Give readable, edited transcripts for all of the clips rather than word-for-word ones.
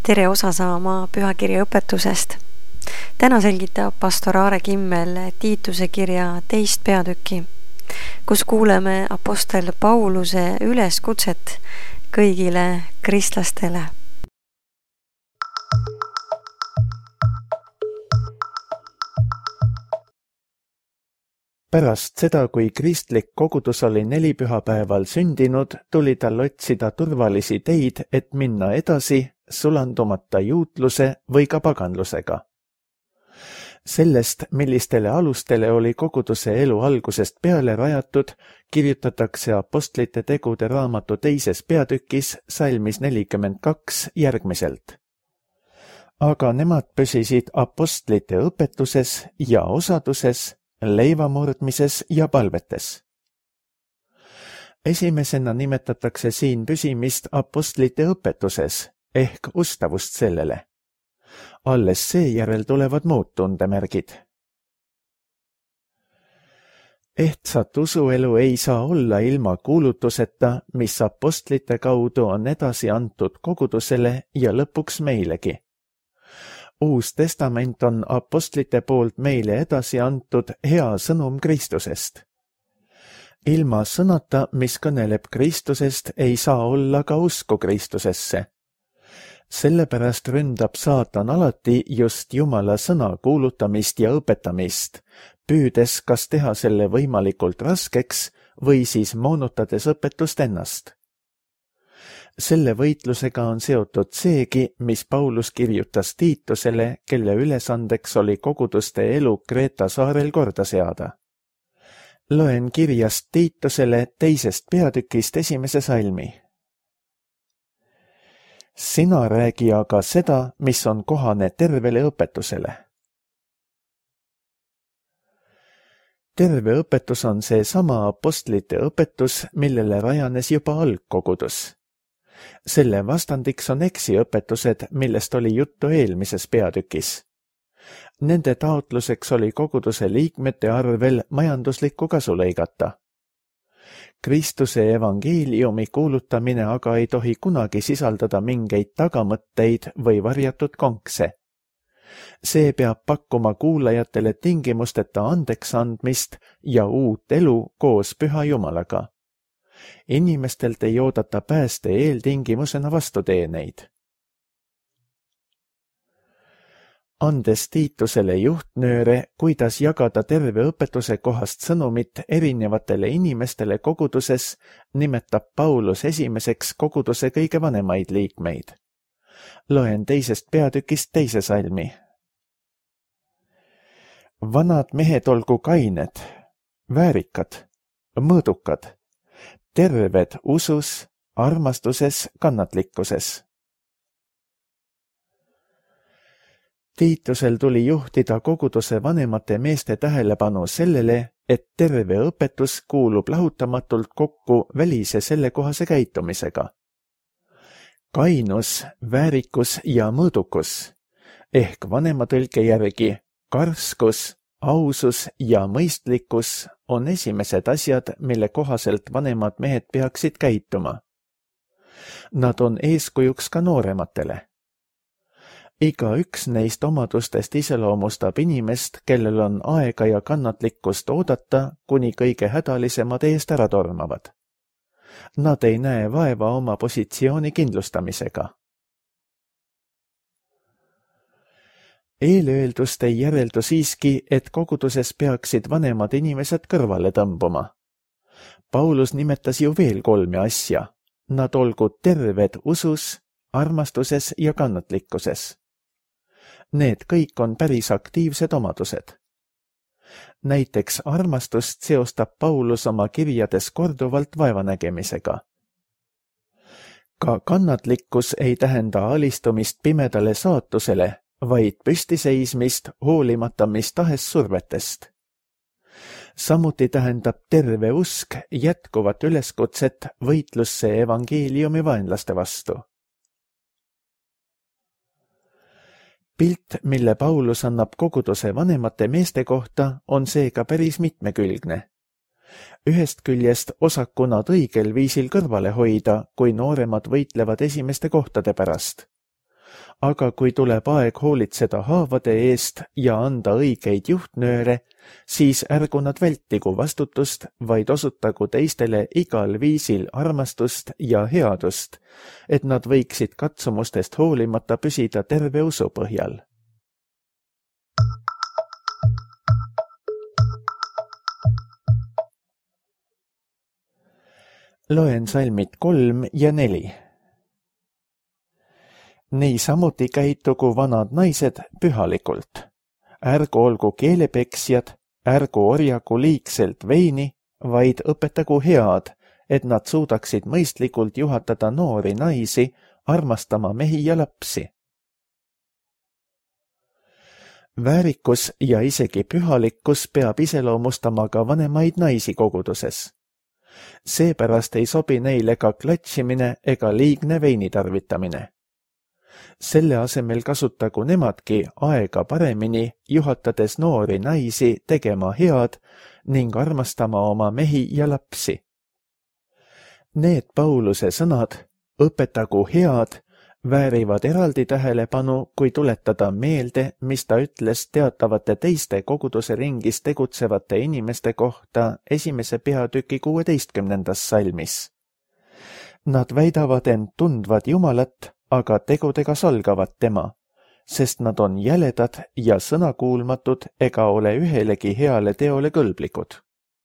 Tere osa saama pühakirja õpetusest. Täna selgitab pastor Aare Kimmel Tiituse kirja 2. peatükki, kus kuuleme apostel Pauluse üleskutset kõigile kristlastele. Pärast seda, kui kristlik kogudus oli 4 pühapäeval sündinud, tuli tal otsida turvalisi teid, et minna edasi sulandumata juutluse või ka paganlusega. Sellest, millistele alustele oli koguduse elu algusest peale rajatud, kirjutatakse apostlite tegude raamatu 2. peatükis salmis 42 järgmiselt. Aga nemad püsisid apostlite õpetuses ja osaduses, leivamurdmises ja palvetes. Esimesena nimetatakse siin püsimist apostlite õpetuses ehk ustavust sellele. Alles seejärel tulevad muud tundemärgid. Ehtsat usuelu ei saa olla ilma kuulutuseta, mis apostlite kaudu on edasi antud kogudusele ja lõpuks meilegi. Uus testament on apostlite poolt meile edasi antud hea sõnum Kristusest. Ilma sõnata, mis kõneleb Kristusest, ei saa olla ka usku Kristusesse. Sellepärast ründab saatan alati just Jumala sõna kuulutamist ja õpetamist, püüdes kas teha selle võimalikult raskeks või siis moonutades õpetust ennast. Selle võitlusega on seotud seegi, mis Paulus kirjutas Tiitusele, kelle ülesandeks oli koguduste elu Kreeta saarel korda seada. Loen kirjast Tiitusele 2. peatükist 1. salmi. Sina räägi aga seda, mis on kohane tervele õpetusele. Terve õpetus on see sama apostlite õpetus, millele rajanes juba algkogudus. Selle vastandiks on eksiõpetused, millest oli juttu eelmises peatükis. Nende taotluseks oli koguduse liikmete arvel majanduslikku kasu lõigata. Kristuse evangeeliumi kuulutamine aga ei tohi kunagi sisaldada mingeid tagamõtteid või varjatud konkse. See peab pakkuma kuulajatele tingimusteta andeks andmist ja uut elu koos Püha Jumalaga. Inimestelt ei oodata pääste eeltingimusena vastuteeneid. Andes Tiitusele juhtnööre, kuidas jagada terve õpetuse kohast sõnumit erinevatele inimestele koguduses, nimetab Paulus esimeseks koguduse kõige vanemaid liikmeid. Loen 2. peatükist 2. salmi. Vanad mehed olgu kained, väärikad, mõõdukad, terved usus, armastuses, kannatlikkuses. Tiitusel tuli juhtida koguduse vanemate meeste tähelepanu sellele, et terve õpetus kuulub lahutamatult kokku välise sellekohase käitumisega. Kainus, väärikus ja mõõdukus, ehk vanema tõlke järgi karskus, ausus ja mõistlikkus on esimesed asjad, mille kohaselt vanemad mehed peaksid käituma. Nad on eeskujuks ka noorematele. Iga üks neist omadustest iseloomustab inimest, kellel on aega ja kannatlikkust oodata, kuni kõige hädalisemad eest ära tormavad. Nad ei näe vaeva oma positsiooni kindlustamisega. Eelöeldust ei järeldu siiski, et koguduses peaksid vanemad inimesed kõrvale tõmbuma. Paulus nimetas ju veel 3 asja. Nad olgu terved usus, armastuses ja kannatlikkuses. Need kõik on päris aktiivsed omadused. Näiteks armastust seostab Paulus oma kirjades korduvalt vaevanägemisega. Ka kannatlikkus ei tähenda alistumist pimedale saatusele, vaid püstiseismist hoolimata mis tahes survetest. Samuti tähendab terve usk jätkuvat üleskutset võitlusse evangeeliumi vaenlaste vastu. Pilt, mille Paulus annab koguduse vanemate meeste kohta, on seega päris mitmekülgne. Ühest küljest osaku nad õigel viisil kõrvale hoida, kui nooremad võitlevad esimeste kohtade pärast. Aga kui tuleb aeg hoolitseda haavade eest ja anda õigeid juhtnööre, siis ärgu nad vältigu vastutust, vaid osutagu teistele igal viisil armastust ja headust, et nad võiksid katsumustest hoolimata püsida terve usu põhjal. Loen salmid 3 ja 4. Niisamuti käitugu vanad naised pühalikult. Ärgu olgu keelepeksjad, ärgu orjagu liigselt veini, vaid õpetagu head, et nad suudaksid mõistlikult juhatada noori naisi, armastama mehi ja lapsi. Väärikus ja isegi pühalikkus peab iseloomustama ka vanemaid naisi koguduses. Seepärast ei sobi neile ka klatšimine ega liigne veini tarvitamine. Selle asemel kasutagu nemadki aega paremini, juhatades noori naisi tegema head ning armastama oma mehi ja lapsi. Need Pauluse sõnad, õpetagu head, väärivad eraldi tähelepanu, kui tuletada meelde, mis ta ütles teatavate teiste koguduse ringis tegutsevate inimeste kohta 1. peatüki 16. salmis. Nad väidavad end tundvad Jumalat, aga tegudega salgavad tema, sest nad on jäledad ja sõnakuulmatud ega ole ühelegi heale teole kõlblikud.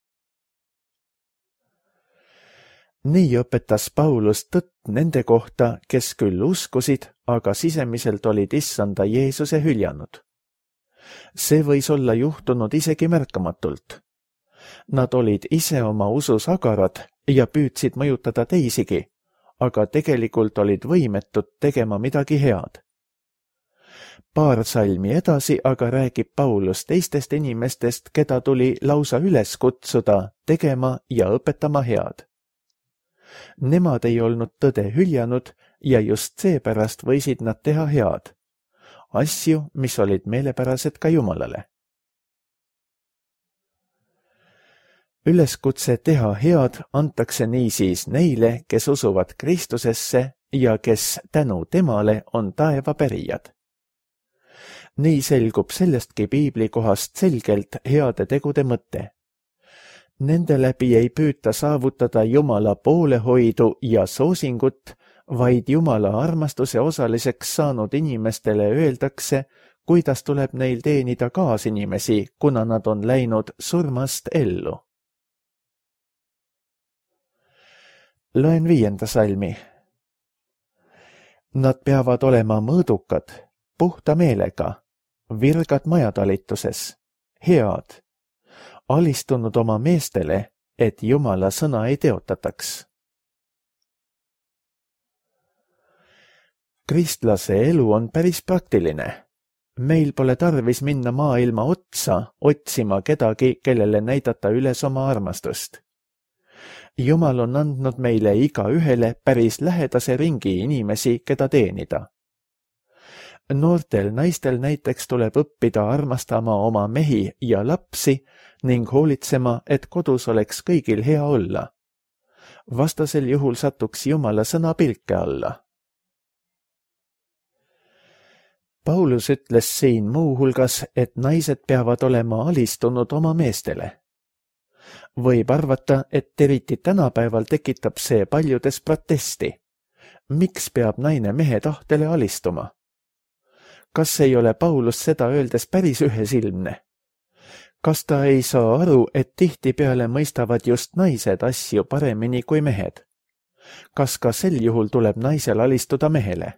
Nii õpetas Paulus tõtt nende kohta, kes küll uskusid, aga sisemiselt olid issanda Jeesuse hüljanud. See võis olla juhtunud isegi märkamatult. Nad olid ise oma usus agarad ja püüdsid mõjutada teisigi, aga tegelikult olid võimetud tegema midagi head. Paar salmi edasi aga räägib Paulus teistest inimestest, keda tuli lausa üles kutsuda tegema ja õpetama head. Nemad ei olnud tõde hüljanud ja just seepärast võisid nad teha head. Asju, mis olid meelepärased ka Jumalale. Üleskutse teha head antakse niisiis neile, kes usuvad Kristusesse ja kes tänu temale on taeva pärijad. Nii selgub sellestki piiblikohast selgelt heade tegude mõte. Nende läbi ei püüta saavutada Jumala poolehoidu ja soosingut, vaid Jumala armastuse osaliseks saanud inimestele öeldakse, kuidas tuleb neil teenida kaasinimesi, kuna nad on läinud surmast ellu. Loen 5. salmi. Nad peavad olema mõõdukad, puhta meelega, virgad majatalituses, head, alistunud oma meestele, et Jumala sõna ei teotataks. Kristlase elu on päris praktiline. Meil pole tarvis minna maailma otsa otsima kedagi, kellele näidata üles oma armastust. Jumal on andnud meile igaühele päris lähedase ringi inimesi, keda teenida. Noortel naistel näiteks tuleb õppida armastama oma mehi ja lapsi ning hoolitsema, et kodus oleks kõigil hea olla. Vastasel juhul satuks Jumala sõna pilke alla. Paulus ütles siin muu hulgas, et naised peavad olema alistunud oma meestele. Võib arvata, et eriti tänapäeval tekitab see paljudes protesti. Miks peab naine mehe tahtele alistuma? Kas ei ole Paulus seda öeldes päris ühesilmne? Kas ta ei saa aru, et tihtipeale mõistavad just naised asju paremini kui mehed? Kas ka sel juhul tuleb naisel alistuda mehele?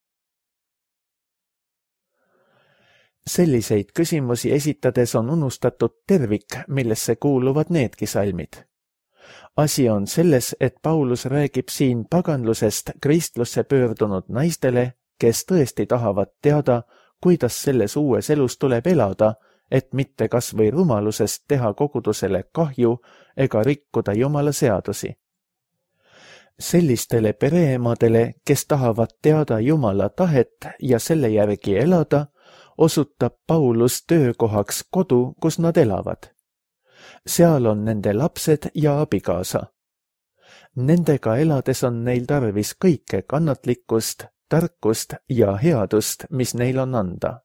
Selliseid küsimusi esitades on unustatud tervik, millesse kuuluvad needki salmid. Asi on selles, et Paulus räägib siin paganlusest kristlusse pöördunud naistele, kes tõesti tahavad teada, kuidas selles uues elus tuleb elada, et mitte kas või rumalusest teha kogudusele kahju ega rikkuda Jumala seadusi. Sellistele pereemadele, kes tahavad teada Jumala tahet ja selle järgi elada, osutab Paulus töökohaks kodu, kus nad elavad. Seal on nende lapsed ja abikaasa. Nendega elades on neil tarvis kõike kannatlikkust, tarkust ja headust, mis neil on anda.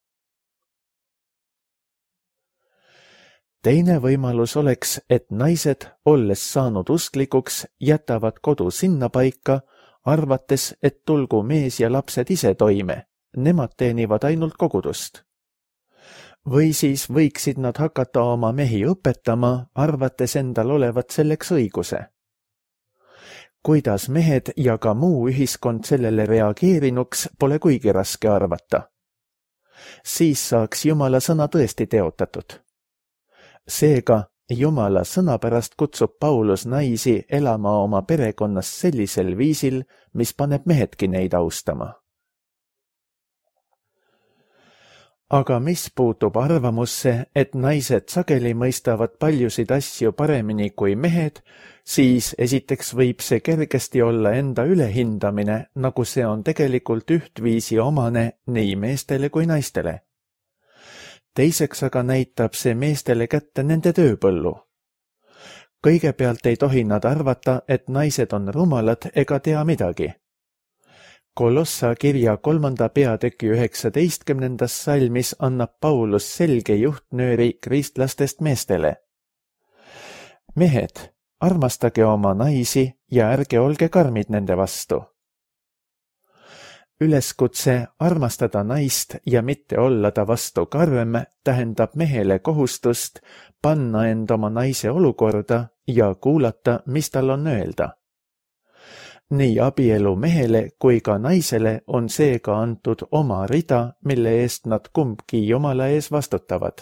Teine võimalus oleks, et naised, olles saanud usklikuks, jätavad kodu sinna paika, arvates, et tulgu mees ja lapsed ise toime, nemad teenivad ainult kogudust. Või siis võiksid nad hakata oma mehi õpetama, arvates endal olevat selleks õiguse. Kuidas mehed ja ka muu ühiskond sellele reageerinuks, pole kuigi raske arvata. Siis saaks Jumala sõna tõesti teotatud. Seega, Jumala sõna pärast kutsub Paulus naisi elama oma perekonnas sellisel viisil, mis paneb mehedki neid austama. Aga mis puutub arvamusse, et naised sageli mõistavad paljusid asju paremini kui mehed, siis esiteks võib see kergesti olla enda ülehindamine, nagu see on tegelikult ühtviisi omane nii meestele kui naistele. Teiseks aga näitab see meestele kätte nende tööpõllu. Kõigepealt ei tohi nad arvata, et naised on rumalad ega tea midagi. Kolossa kirja 3. peatüki 19. salmis annab Paulus selge juhtnööri kristlastest meestele. Mehed, armastage oma naisi ja ärge olge karmid nende vastu. Üleskutse armastada naist ja mitte olla ta vastu karm tähendab mehele kohustust panna end oma naise olukorda ja kuulata, mis tal on öelda. Nii abielu mehele kui ka naisele on seega antud oma rida, mille eest nad kumbki Jumala ees vastutavad.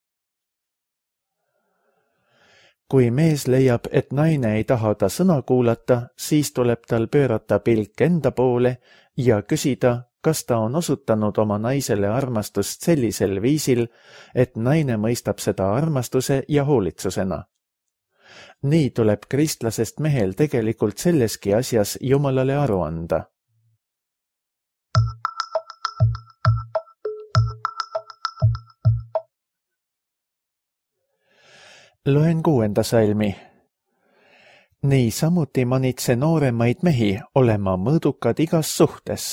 Kui mees leiab, et naine ei taha ta sõna kuulata, siis tuleb tal pöörata pilk enda poole ja küsida, kas ta on osutanud oma naisele armastust sellisel viisil, et naine mõistab seda armastuse ja hoolitsusena. Nii tuleb kristlasest mehel tegelikult selleski asjas Jumalale aru anda. Loen 6. salmi. Nii samuti manitse nooremaid mehi olema mõõdukad igas suhtes.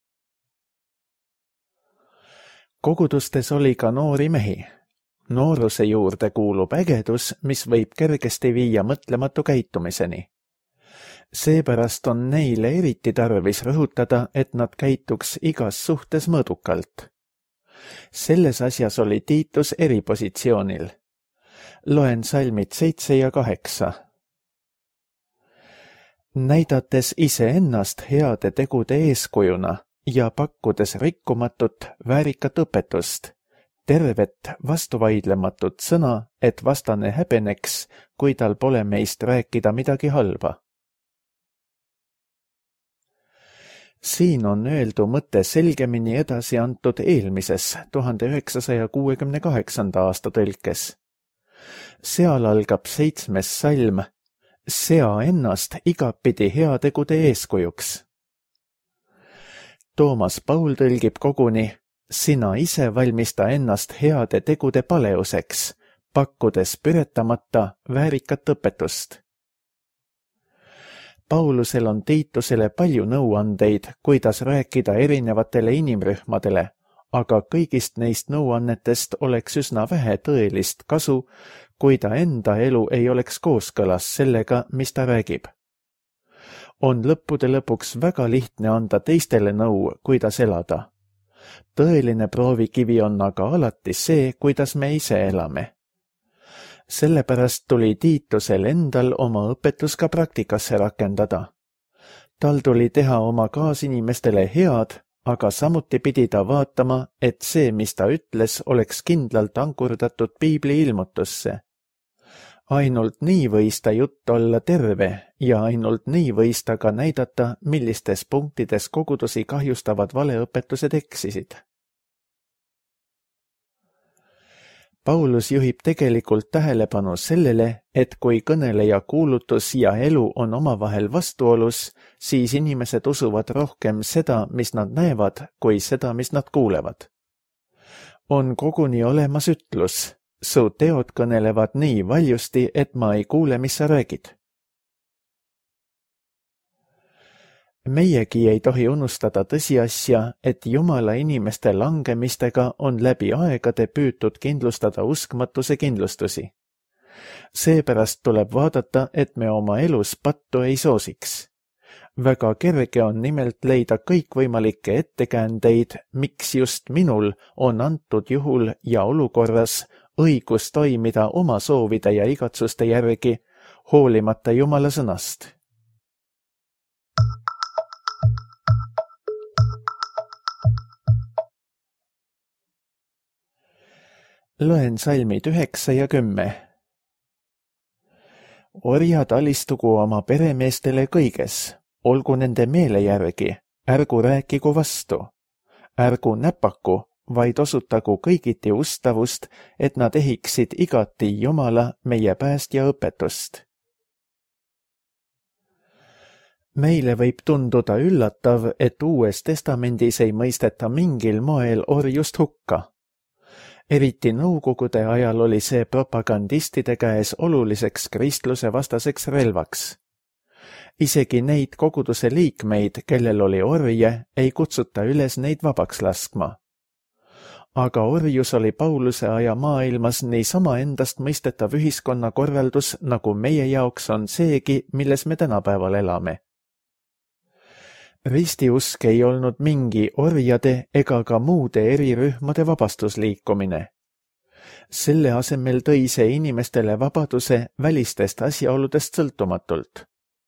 Kogudustes oli ka noori mehi. Nooruse juurde kuulub ägedus, mis võib kergesti viia mõtlematu käitumiseni. Seepärast on neile eriti tarvis rõhutada, et nad käituks igas suhtes mõõdukalt. Selles asjas oli Tiitus eripositsioonil. Loen salmid 7 ja 8. Näidates iseennast heade tegude eeskujuna ja pakkudes rikkumatut, väärikat õpetust, tervet, vastuvaidlematut sõna, et vastane häbeneks, kui tal pole meist rääkida midagi halba. Siin on öeldu mõte selgemini edasi antud eelmises 1968. aasta tõlkes. Seal algab 7. salm, sea ennast igapidi heategude eeskujuks. Toomas Paul tõlgib koguni, sina ise valmista ennast heade tegude paleuseks, pakkudes püretamata väärikat õpetust. Paulusel on Tiitusele palju nõuandeid, kuidas rääkida erinevatele inimrühmadele, aga kõigist neist nõuannetest oleks üsna vähe tõelist kasu, kui ta enda elu ei oleks kooskõlas sellega, mis ta räägib. On lõppude lõpuks väga lihtne anda teistele nõu, kuidas elada. Tõeline proovikivi on aga alati see, kuidas me ise elame. Sellepärast tuli Tiitusel endal oma õpetus ka praktikasse rakendada. Tal tuli teha oma kaasinimestele head, aga samuti pidi ta vaatama, et see, mis ta ütles, oleks kindlalt ankurdatud Piibli ilmutusse. Ainult nii võis ta jutt olla terve ja ainult nii võis ta ka näidata, millistes punktides kogudusi kahjustavad valeõpetused eksisid. Paulus juhib tegelikult tähelepanu sellele, et kui kõneleja kuulutus ja elu on omavahel vastuolus, siis inimesed usuvad rohkem seda, mis nad näevad, kui seda, mis nad kuulevad. On koguni olemas ütlus, su teod kõnelevad nii valjusti, et ma ei kuule, mis sa räägid. Meiegi ei tohi unustada tõsiasja, et Jumala inimeste langemistega on läbi aegade püütud kindlustada uskmatuse kindlustusi. Seepärast tuleb vaadata, et me oma elus pattu ei soosiks. Väga kerge on nimelt leida kõikvõimalikke ettekäändeid, miks just minul on antud juhul ja olukorras õigus toimida oma soovide ja igatsuste järgi, hoolimata Jumala sõnast. Loen salmid 9 ja 10. Orjad alistugu oma peremeestele kõiges, olgu nende meele järgi, ärgu rääkigu vastu, ärgu näpaku, vaid osutagu kõigiti ustavust, et nad ehiksid igati Jumala meie päästja õpetust. Meile võib tunduda üllatav, et Uues Testamendis ei mõisteta mingil moel orjust hukka. Eriti nõukogude ajal oli see propagandistide käes oluliseks kristluse vastaseks relvaks. Isegi neid koguduse liikmeid, kellel oli orje, ei kutsuta üles neid vabaks laskma. Aga orjus oli Pauluse aja maailmas niisama endast mõistetav ühiskonnakorraldus, nagu meie jaoks on seegi, milles me tänapäeval elame. Ristiusk ei olnud mingi orjade ega ka muude erirühmade vabastusliikumine. Selle asemel tõi see inimestele vabaduse välistest asjaoludest sõltumatult.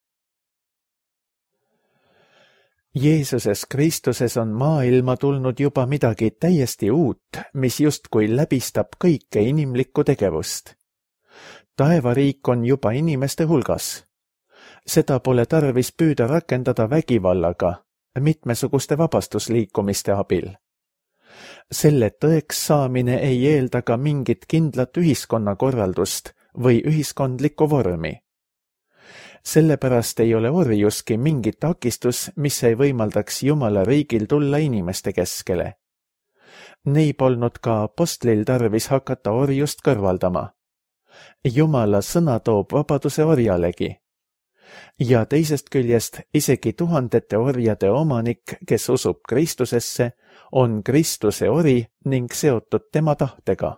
Jeesuses Kristuses on maailma tulnud juba midagi täiesti uut, mis justkui läbistab kõike inimlikku tegevust. Taevariik on juba inimeste hulgas. Seda pole tarvis püüda rakendada vägivallaga, mitmesuguste vabastusliikumiste abil. Selle tõeks saamine ei eelda ka mingit kindlat ühiskonnakorraldust või ühiskondlikku vormi. Sellepärast ei ole orjuski mingi takistus, mis ei võimaldaks Jumala riigil tulla inimeste keskele. Nii polnud ka apostlil tarvis hakata orjust kõrvaldama. Jumala sõna toob vabaduse orjalegi. Ja teisest küljest isegi tuhandete orjade omanik, kes usub Kristusesse, on Kristuse ori ning seotud tema tahtega.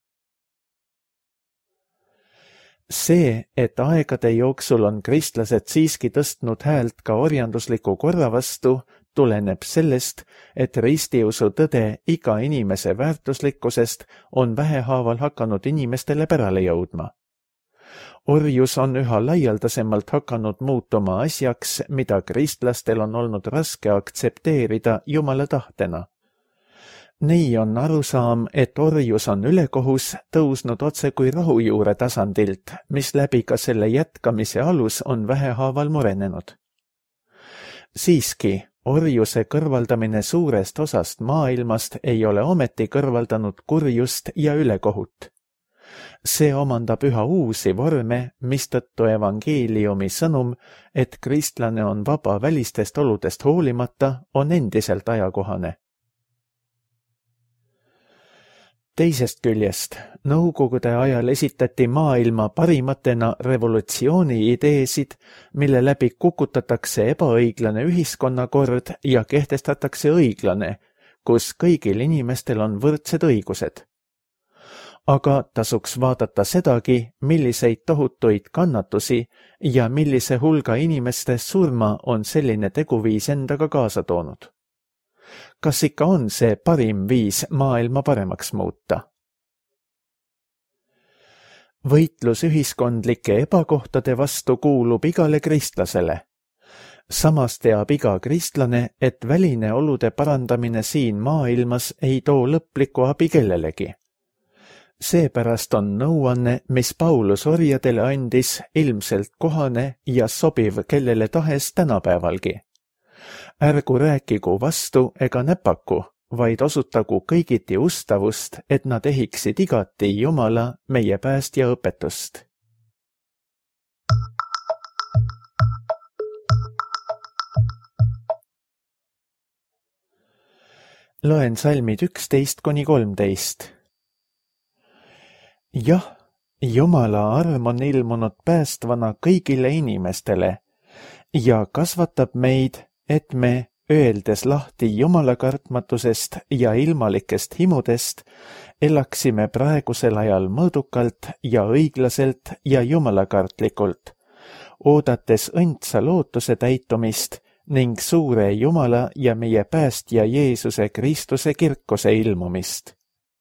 See, et aegade jooksul on kristlased siiski tõstnud häält ka orjandusliku korra vastu, tuleneb sellest, et ristiusu tõde iga inimese väärtuslikkusest on vähehaaval hakanud inimestele pärale jõudma. Orjus on üha laialdasemalt hakanud muutuma asjaks, mida kristlastel on olnud raske aktsepteerida Jumala tahtena. Nii on arusaam, et orjus on ülekohus tõusnud otse kui rahujuure tasandilt, mis läbi ka selle jätkamise alus on vähehaaval murenenud. Siiski, orjuse kõrvaldamine suurest osast maailmast ei ole ometi kõrvaldanud kurjust ja ülekohut. See omandab üha uusi vorme, mistõttu evangeeliumi sõnum, et kristlane on vaba välistest oludest hoolimata, on endiselt ajakohane. Teisest küljest, nõukogude ajal esitati maailma parimatena revolutsiooni ideesid, mille läbi kukutatakse ebaõiglane ühiskonnakord ja kehtestatakse õiglane, kus kõigil inimestel on võrdsed õigused. Aga tasuks vaadata sedagi, milliseid tohutuid kannatusi ja millise hulga inimeste surma on selline teguviis endaga kaasa toonud. Kas ikka on see parim viis maailma paremaks muuta? Võitlus ühiskondlike ebakohtade vastu kuulub igale kristlasele. Samas teab iga kristlane, et väline olude parandamine siin maailmas ei too lõplikku abi kellelegi. Seepärast on nõuanne, mis Paulus orjadele andis, ilmselt kohane ja sobiv kellele tahes tänapäevalgi. Ärgu rääkigu vastu ega näpaku, vaid osutagu kõigiti ustavust, et nad ehiksid igati Jumala meie päästja õpetust. Loen salmid 11–13. Jah, Jumala arm on ilmunud päästvana kõigile inimestele ja kasvatab meid, et me, öeldes lahti jumalakartmatusest ja ilmalikest himudest, elaksime praegusel ajal mõõdukalt ja õiglaselt ja jumalakartlikult, oodates õndsa lootuse täitumist ning suure Jumala ja meie päästja Jeesuse Kristuse kirkuse ilmumist.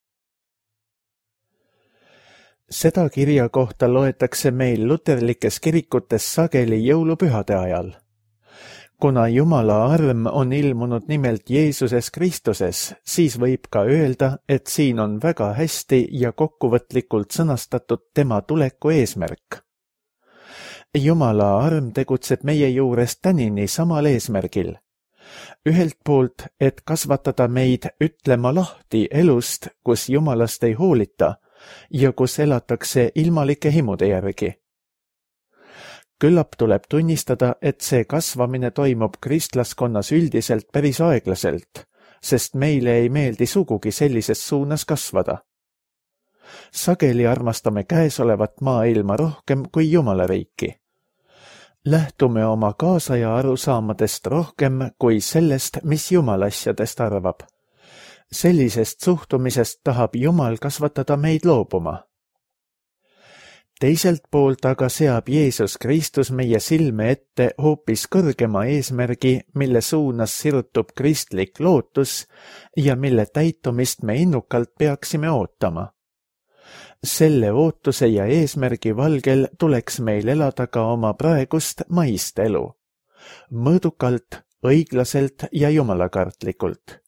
Seda kirja kohta loetakse meil luterlikes kirikutes sageli jõulupühade ajal. Kuna Jumala arm on ilmunud nimelt Jeesuses Kristuses, siis võib ka öelda, et siin on väga hästi ja kokkuvõtlikult sõnastatud tema tuleku eesmärk. Jumala arm tegutseb meie juures tänini samal eesmärgil. Ühelt poolt, et kasvatada meid ütlema lahti elust, kus Jumalast ei hoolita ja kus elatakse ilmalike himude järgi. Küllap tuleb tunnistada, et see kasvamine toimub kristlaskonnas üldiselt päris aeglaselt, sest meile ei meeldi sugugi sellises suunas kasvada. Sageli armastame käesolevat maailma rohkem kui Jumala riiki. Lähtume oma kaasaja arusaamadest rohkem kui sellest, mis Jumal asjadest arvab. Sellisest suhtumisest tahab Jumal kasvatada meid loobuma. Teiselt poolt aga seab Jeesus Kristus meie silme ette hoopis kõrgema eesmärgi, mille suunas sirutub kristlik lootus ja mille täitumist me innukalt peaksime ootama. Selle ootuse ja eesmärgi valgel tuleks meil elada ka oma praegust maist elu, mõõdukalt, õiglaselt ja jumalakartlikult.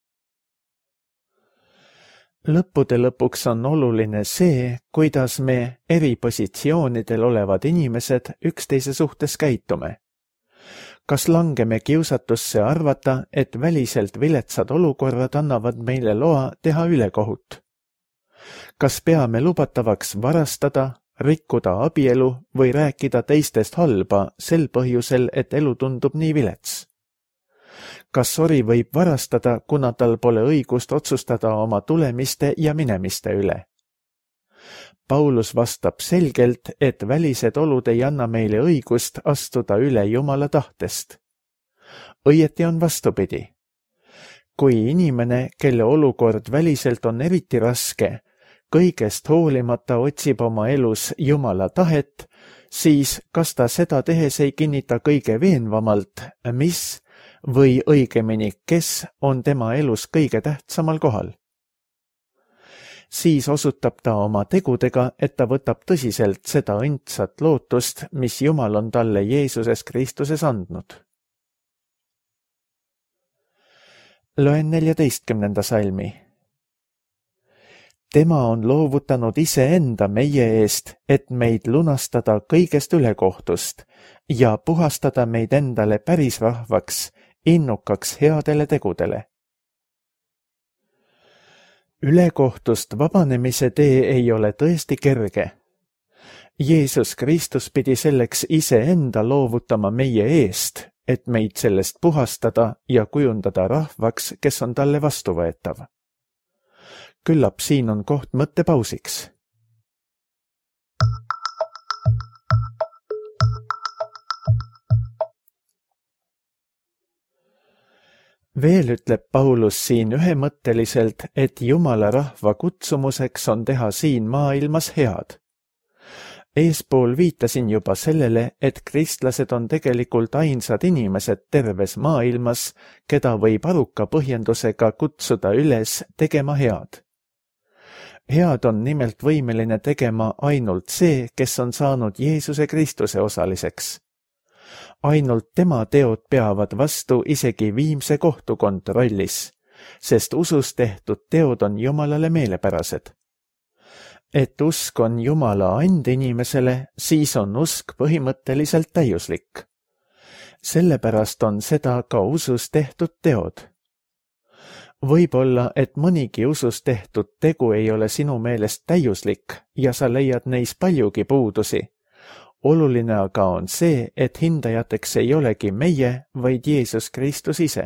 Lõppude lõpuks on oluline see, kuidas me eri positsioonidel olevad inimesed üksteise suhtes käitume. Kas langeme kiusatusse arvata, et väliselt viletsad olukorrad annavad meile loa teha ülekohut? Kas peame lubatavaks varastada, rikkuda abielu või rääkida teistest halba sel põhjusel, et elu tundub nii vilets? Kas sori võib varastada, kuna tal pole õigust otsustada oma tulemiste ja minemiste üle? Paulus vastab selgelt, et välised olud ei anna meile õigust astuda üle Jumala tahtest. Õieti on vastupidi. Kui inimene, kelle olukord väliselt on eriti raske, kõigest hoolimata otsib oma elus Jumala tahet, siis kas ta seda tehes ei kinnita kõige veenvamalt, mis või õigemini, kes on tema elus kõige tähtsamal kohal? Siis osutab ta oma tegudega, et ta võtab tõsiselt seda õndsat lootust, mis Jumal on talle Jeesuses Kristuses andnud. Loen 14. salmi. Tema on loovutanud iseenda meie eest, et meid lunastada kõigest ülekohtust ja puhastada meid endale päris rahvaks, innukaks headele tegudele. Ülekohtust vabanemise tee ei ole tõesti kerge. Jeesus Kristus pidi selleks iseenda loovutama meie eest, et meid sellest puhastada ja kujundada rahvaks, kes on talle vastuvõetav. Küllap siin on koht mõttepausiks. Veel ütleb Paulus siin ühemõtteliselt, et Jumala rahva kutsumuseks on teha siin maailmas head. Eespool viitasin juba sellele, et kristlased on tegelikult ainsad inimesed terves maailmas, keda võib aruka põhjendusega kutsuda üles tegema head. Head on nimelt võimeline tegema ainult see, kes on saanud Jeesuse Kristuse osaliseks. Ainult tema teod peavad vastu isegi viimse kohtukontrollis, sest usus tehtud teod on Jumalale meelepärased. Et usk on Jumala and inimesele, siis on usk põhimõtteliselt täiuslik. Sellepärast on seda ka usus tehtud teod. Võib-olla, et mõnigi usus tehtud tegu ei ole sinu meelest täiuslik ja sa leiad neis paljugi puudusi. Oluline aga on see, et hindajateks ei olegi meie, vaid Jeesus Kristus ise.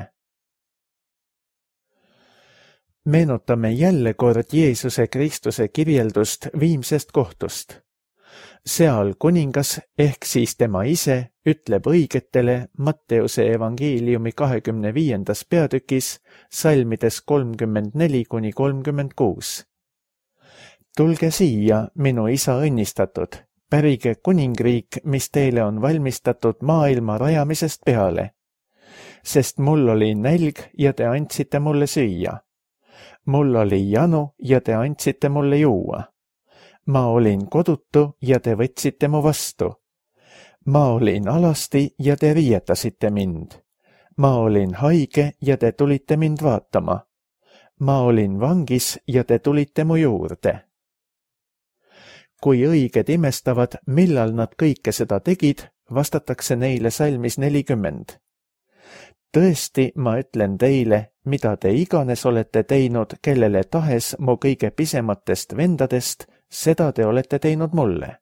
Meenutame jälle kord Jeesuse Kristuse kirjeldust viimsest kohtust. Seal kuningas ehk siis tema ise ütleb õigetele Matteuse evangeeliumi 25. peatükis salmides 34–36. Tulge siia, minu isa õnnistatud, pärige kuningriik, mis teile on valmistatud maailma rajamisest peale. Sest mul oli nälg ja te andsite mulle süüa. Mul oli janu ja te andsite mulle juua. Ma olin kodutu ja te võtsite mu vastu. Ma olin alasti ja te riietasite mind. Ma olin haige ja te tulite mind vaatama. Ma olin vangis ja te tulite mu juurde. Kui õiged imestavad, millal nad kõike seda tegid, vastatakse neile salmis 40. Tõesti, ma ütlen teile, mida te iganes olete teinud, kellele tahes mu kõige pisematest vendadest, seda te olete teinud mulle.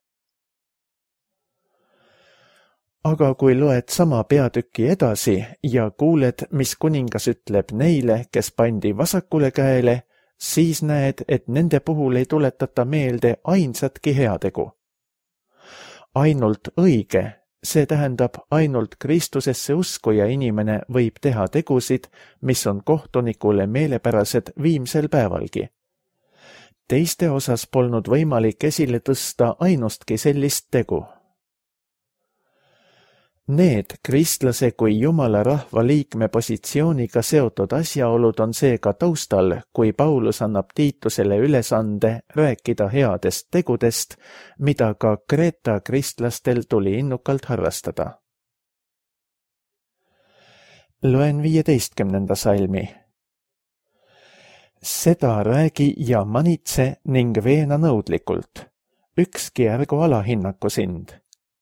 Aga kui loed sama peatüki edasi ja kuuled, mis kuningas ütleb neile, kes pandi vasakule käele, siis näed, et nende puhul ei tuletata meelde ainsatki heategu. Ainult õige, see tähendab ainult Kristusesse uskuja inimene võib teha tegusid, mis on kohtunikule meelepärased viimsel päevalgi. Teiste osas polnud võimalik esile tõsta ainustki sellist tegu. Need kristlase kui Jumala rahva liikme positsiooniga seotud asjaolud on seega taustal, kui Paulus annab Tiitusele ülesande rääkida headest tegudest, mida ka Kreeta kristlastel tuli innukalt harrastada. Loen 15. salmi. Seda räägi ja manitse ning veena nõudlikult. Ükski ärgu alahinnaku sind.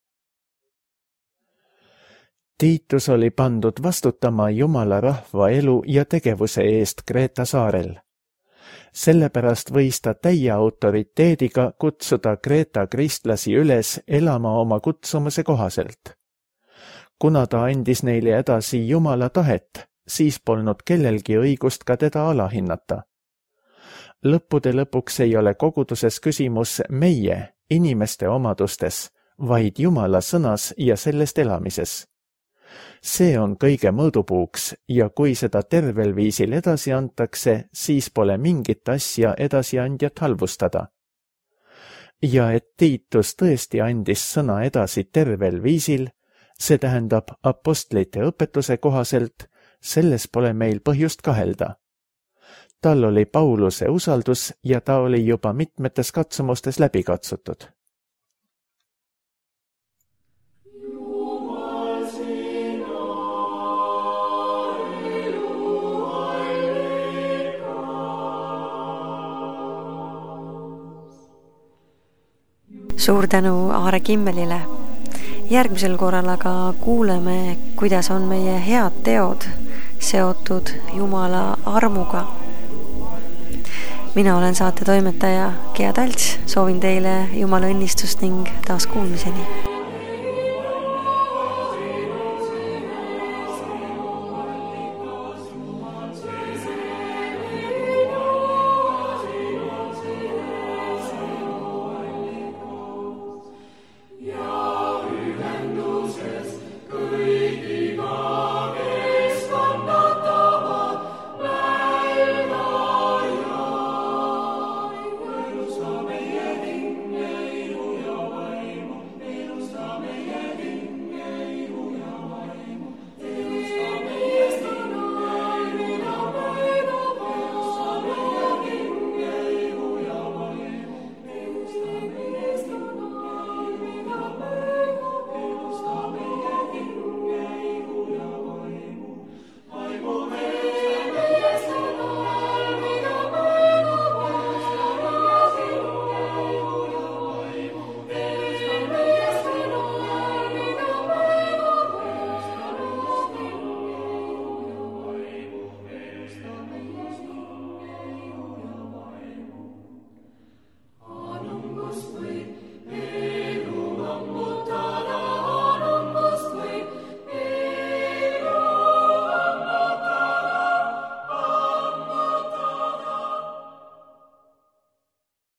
Tiitus oli pandud vastutama Jumala rahva elu ja tegevuse eest Kreeta saarel. Sellepärast võis ta täie autoriteediga kutsuda Kreeta kristlasi üles elama oma kutsumuse kohaselt. Kuna ta andis neile edasi Jumala tahet, siis polnud kellelgi õigust ka teda alahinnata. Lõppude lõpuks ei ole koguduses küsimus meie, inimeste omadustes, vaid Jumala sõnas ja sellest elamises. See on kõige mõõdupuuks ja kui seda tervel viisil edasi antakse, siis pole mingit asja edasiandjat halvustada. Ja et Tiitus tõesti andis sõna edasi tervel viisil, see tähendab apostlite õpetuse kohaselt, selles pole meil põhjust kahelda. Tal oli Pauluse usaldus ja ta oli juba mitmetes katsumustes läbi katsutud. Suur tänu Aare Kimmelile. Järgmisel korral aga kuuleme, kuidas on meie head teod seotud Jumala armuga. Mina olen saate toimetaja Gea Talts, soovin teile Jumala õnnistust ning taas kuulmiseni.